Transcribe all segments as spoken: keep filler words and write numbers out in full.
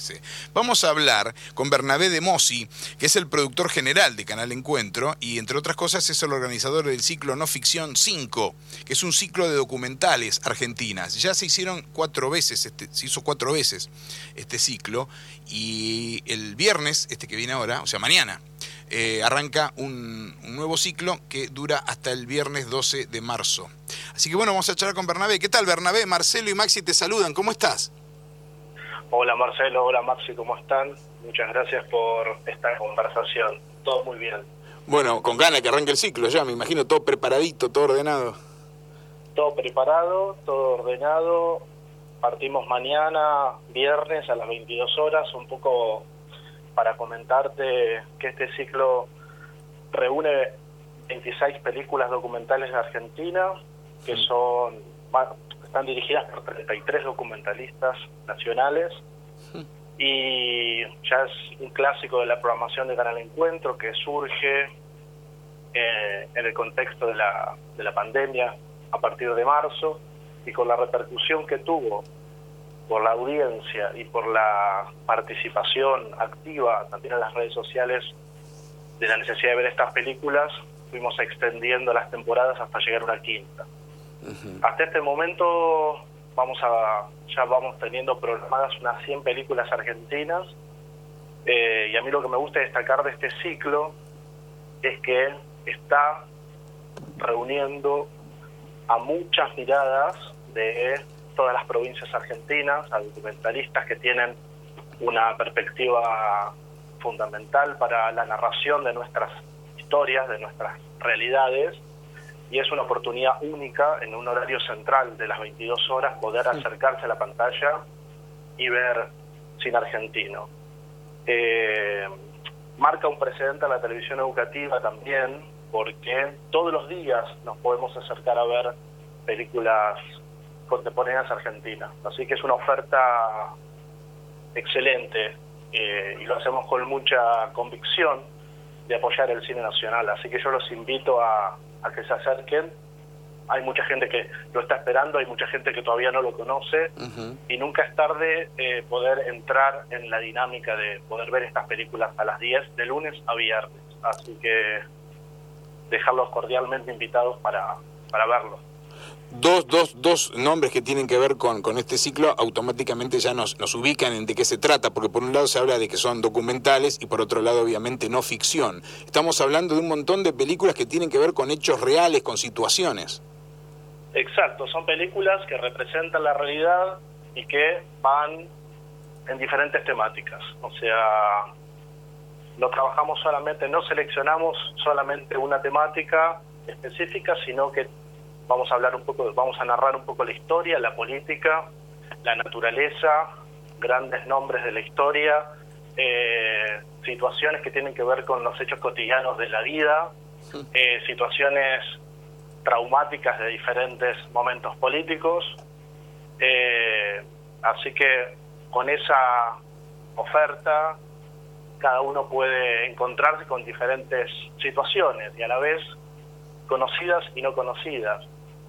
parece. Vamos a hablar con Bernabé de Mossi, que es el productor general de Canal Encuentro y, entre otras cosas, es el organizador del ciclo No Ficción cinco, que es un ciclo de documentales argentinas. Ya se hicieron cuatro veces, este, se hizo cuatro veces este ciclo, y el viernes, este que viene ahora, o sea, mañana, Eh, arranca un, un nuevo ciclo que dura hasta el viernes doce de marzo. Así que bueno, vamos a charlar con Bernabé. ¿Qué tal, Bernabé? Marcelo y Maxi te saludan. ¿Cómo estás? Hola, Marcelo. Hola, Maxi. ¿Cómo están? Muchas gracias por esta conversación. Todo muy bien. Bueno, con ganas que arranque el ciclo ya, me imagino, todo preparadito, todo ordenado. Todo preparado, todo ordenado. Partimos mañana, viernes, a las veintidós horas, un poco para comentarte que este ciclo reúne veintiséis películas documentales de Argentina, que son están dirigidas por treinta y tres documentalistas nacionales, y ya es un clásico de la programación de Canal Encuentro, que surge eh, en el contexto de la, de la pandemia a partir de marzo, y con la repercusión que tuvo por la audiencia y por la participación activa también en las redes sociales de la necesidad de ver estas películas, fuimos extendiendo las temporadas hasta llegar a una quinta. Uh-huh. Hasta este momento vamos a ya vamos teniendo programadas unas cien películas argentinas, eh, y a mí lo que me gusta destacar de este ciclo es que está reuniendo a muchas miradas de todas las provincias argentinas, a documentalistas que tienen una perspectiva fundamental para la narración de nuestras historias, de nuestras realidades, y es una oportunidad única en un horario central de las veintidós horas poder acercarse a la pantalla y ver cine argentino. Eh, marca un precedente a la televisión educativa también, porque todos los días nos podemos acercar a ver películas contemporáneas argentinas, así que es una oferta excelente, eh, y lo hacemos con mucha convicción de apoyar el cine nacional, así que yo los invito a, a que se acerquen. Hay mucha gente que lo está esperando, hay mucha gente que todavía no lo conoce, uh-huh. y nunca es tarde eh, poder entrar en la dinámica de poder ver estas películas a las diez de lunes a viernes, así que dejarlos cordialmente invitados para, para verlo. Dos, dos, dos nombres que tienen que ver con, con este ciclo automáticamente ya nos, nos ubican en de qué se trata, porque por un lado se habla de que son documentales y por otro lado obviamente no ficción. Estamos hablando de un montón de películas que tienen que ver con hechos reales, con situaciones. Exacto, son películas que representan la realidad y que van en diferentes temáticas. O sea, no trabajamos solamente, no seleccionamos solamente una temática específica, sino que vamos a hablar un poco, vamos a narrar un poco la historia, la política, la naturaleza, grandes nombres de la historia, eh, situaciones que tienen que ver con los hechos cotidianos de la vida, eh, situaciones traumáticas de diferentes momentos políticos. Eh, así que con esa oferta cada uno puede encontrarse con diferentes situaciones y a la vez conocidas y no conocidas.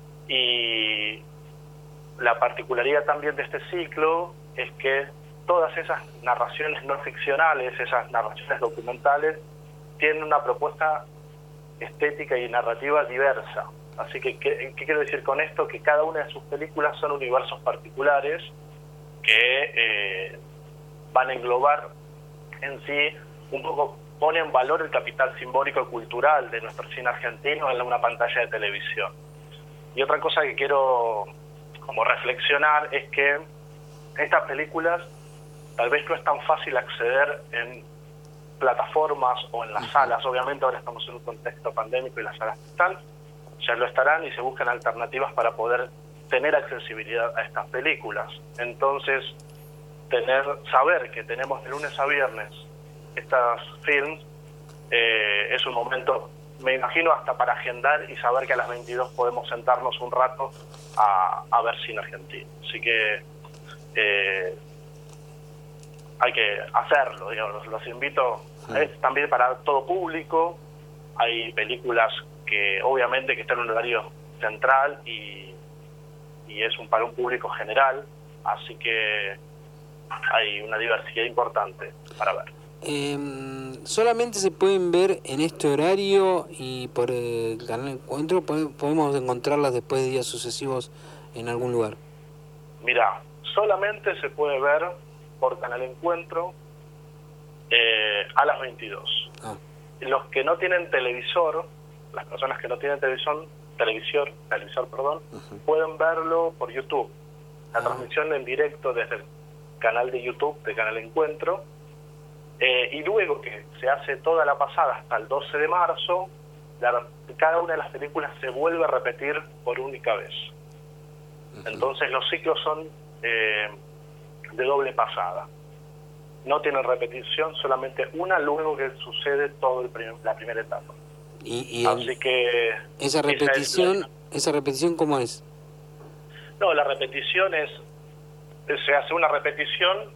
Y la particularidad también de este ciclo es que todas esas narraciones no ficcionales, esas narraciones documentales, tienen una propuesta estética y narrativa diversa. Así que, ¿qué, qué quiero decir con esto? Que cada una de sus películas son universos particulares que eh, van a englobar en sí un poco, pone en valor el capital simbólico y cultural de nuestro cine argentino en una pantalla de televisión. Y otra cosa que quiero como reflexionar es que estas películas tal vez no es tan fácil acceder en plataformas o en las salas. Obviamente ahora estamos en un contexto pandémico y las salas están, ya lo estarán, y se buscan alternativas para poder tener accesibilidad a estas películas. Entonces, tener saber que tenemos de lunes a viernes estas films eh, es un momento, me imagino, hasta para agendar y saber que a las veintidós podemos sentarnos un rato a, a ver cine argentino. Así que eh, hay que hacerlo, digamos. Los invito, es también para todo público. Hay películas que obviamente que están en un horario central y, y es un para un público general, así que hay una diversidad importante para ver. Eh, ¿Solamente se pueden ver en este horario y por el canal Encuentro? ¿Podemos encontrarlas después de días sucesivos en algún lugar? Mira, solamente se puede ver por Canal Encuentro eh, a las veintidós. Ah. Los que no tienen televisor, las personas que no tienen televisión, televisor, televisor, perdón, uh-huh. pueden verlo por YouTube. La ah. transmisión en directo desde el canal de YouTube de Canal Encuentro. Eh, y luego que se hace toda la pasada hasta el doce de marzo, la, cada una de las películas se vuelve a repetir por única vez. Uh-huh. Entonces los ciclos son eh, de doble pasada. No tienen repetición, solamente una luego que sucede todo el prim- la primera etapa. Y, y Así el, que esa repetición, esa, esa repetición ¿cómo es? No, la repetición es, se hace una repetición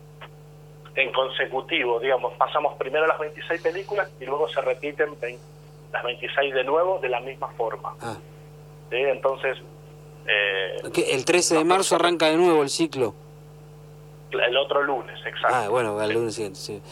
en consecutivo, digamos, pasamos primero las veintiséis películas y luego se repiten veinte, las veintiséis de nuevo de la misma forma. Ah. ¿Sí? Entonces... Eh, el trece de marzo arranca de nuevo el ciclo. El otro lunes, exacto. Ah, bueno, el sí. lunes siguiente, sí.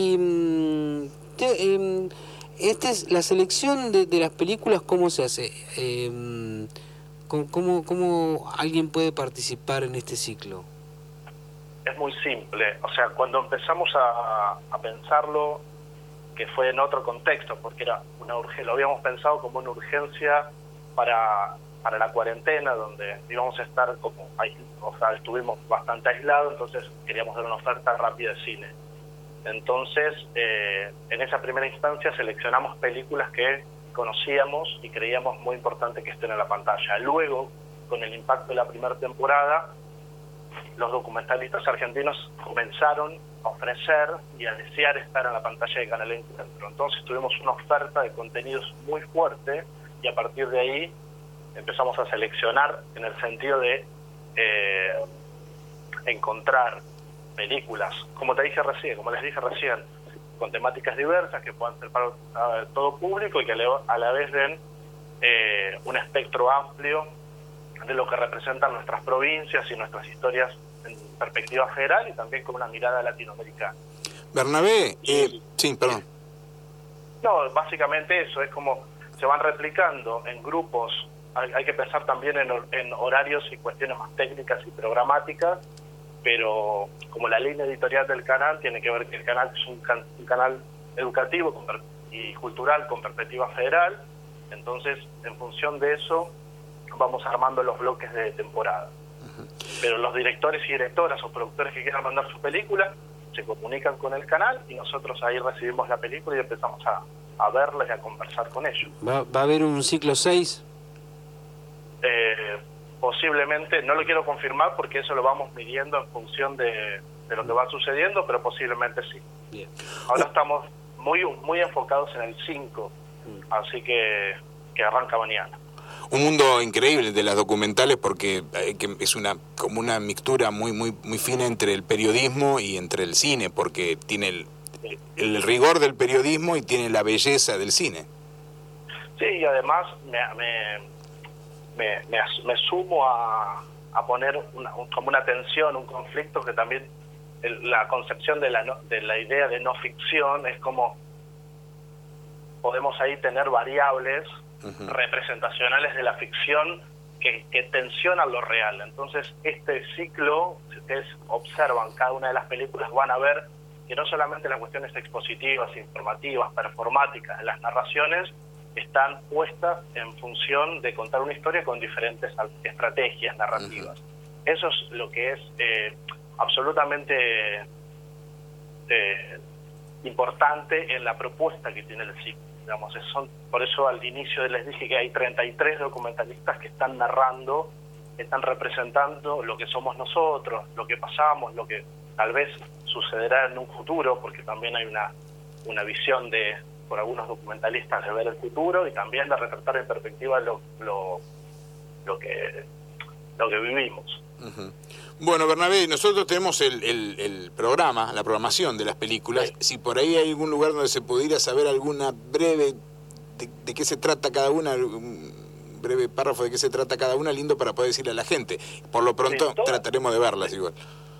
Y te, eh, esta es la selección de, de las películas, ¿cómo se hace? Eh, ¿cómo, ¿Cómo alguien puede participar en este ciclo? Es muy simple, o sea, cuando empezamos a, a pensarlo, que fue en otro contexto, porque era una urgencia, lo habíamos pensado como una urgencia para, para la cuarentena, donde íbamos a estar como, o sea, estuvimos bastante aislados, entonces queríamos dar una oferta rápida de cine. Entonces, eh, en esa primera instancia seleccionamos películas que conocíamos y creíamos muy importante que estén en la pantalla. Luego, con el impacto de la primera temporada, los documentalistas argentinos comenzaron a ofrecer y a desear estar en la pantalla de Canal Encuentro. Entonces tuvimos una oferta de contenidos muy fuerte y a partir de ahí empezamos a seleccionar en el sentido de eh, encontrar películas, como te dije recién, como les dije recién, con temáticas diversas que puedan ser para uh, todo público y que a la vez den eh, un espectro amplio de lo que representan nuestras provincias y nuestras historias en perspectiva federal y también con una mirada latinoamericana. Bernabé, eh, sí, perdón. No, básicamente eso, es como se van replicando en grupos, hay, hay que pensar también en, en horarios y cuestiones más técnicas y programáticas, pero como la línea editorial del canal tiene que ver que el canal es un, can, un canal educativo con, y cultural con perspectiva federal, entonces en función de eso vamos armando los bloques de temporada. Uh-huh. Pero los directores y directoras o productores que quieran mandar su película se comunican con el canal y nosotros ahí recibimos la película y empezamos a, a verla y a conversar con ellos. ¿Va, va a haber un ciclo seis? Eh, posiblemente, no lo quiero confirmar porque eso lo vamos midiendo en función de, de lo que va sucediendo, pero posiblemente sí. Bien. Ahora estamos muy, muy enfocados en el cinco, uh-huh. así que, que arranca mañana. Un mundo increíble de las documentales porque eh, que es una como una mixtura muy muy muy fina entre el periodismo y entre el cine, porque tiene el, el rigor del periodismo y tiene la belleza del cine. Sí, y además me me, me, me, me sumo a, a poner una, un, como una tensión, un conflicto que también el, la concepción de la, no, de la idea de no ficción es como podemos ahí tener variables Uh-huh. representacionales de la ficción que, que tensionan lo real. Entonces este ciclo, si ustedes observan cada una de las películas, van a ver que no solamente las cuestiones expositivas, informativas, performáticas, las narraciones están puestas en función de contar una historia con diferentes estrategias narrativas. Uh-huh. Eso es lo que es eh, absolutamente eh, importante en la propuesta que tiene el ciclo. Digamos, son, por eso al inicio les dije que hay treinta y tres documentalistas que están narrando, están representando lo que somos nosotros, lo que pasamos, lo que tal vez sucederá en un futuro, porque también hay una, una visión de por algunos documentalistas de ver el futuro y también de retratar en perspectiva lo, lo, lo, que, lo que vivimos. Uh-huh. Bueno, Bernabé, nosotros tenemos el, el, el programa, la programación de las películas. Sí. Si por ahí hay algún lugar donde se pudiera saber alguna breve de, de qué se trata cada una, un breve párrafo de qué se trata cada una, lindo para poder decirle a la gente. Por lo pronto sí, todas, trataremos de verlas igual.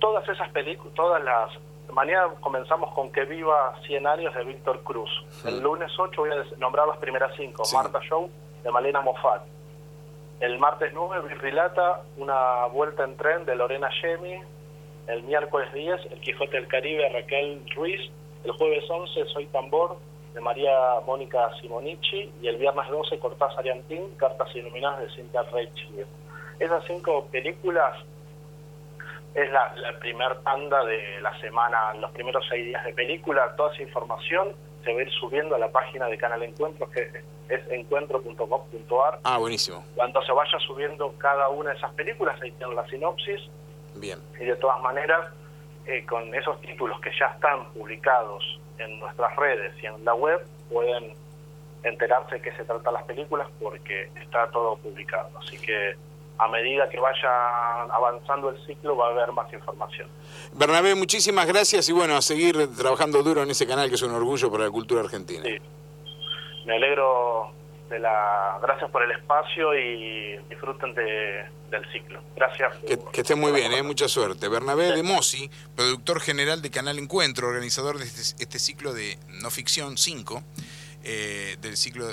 todas esas películas, todas las... Mañana comenzamos con Que viva cien años de Víctor Cruz. Sí. El lunes ocho voy a nombrar las primeras cinco. Sí. Marta Show de Malena Moffat. El martes nueve, Virrilata, Una vuelta en tren de Lorena Gemi. El miércoles diez, El Quijote del Caribe, Raquel Ruiz. El jueves once, Soy tambor, de María Mónica Simonici. Y el viernes doce, Cortázar y Antín, Cartas iluminadas de Cintia Reich. Esas cinco películas es la, la primer tanda de la semana, los primeros seis días de película. Toda esa información se va a ir subiendo a la página de Canal Encuentro, que es encuentro punto com punto ar. Ah, buenísimo. Cuando se vaya subiendo cada una de esas películas, ahí tienen la sinopsis. Bien. Y de todas maneras, eh, con esos títulos que ya están publicados en nuestras redes y en la web, pueden enterarse de qué se tratan las películas porque está todo publicado. Así que a medida que vaya avanzando el ciclo va a haber más información. Bernabé, muchísimas gracias y bueno, a seguir trabajando duro en ese canal que es un orgullo para la cultura argentina. Sí. Me alegro de la... Gracias por el espacio y disfruten de, del ciclo. Gracias. Que, que estén muy bien, ¿eh? Mucha suerte. Bernabé sí. de Mossi, productor general de Canal Encuentro, organizador de este, este ciclo de no ficción cinco, eh, del ciclo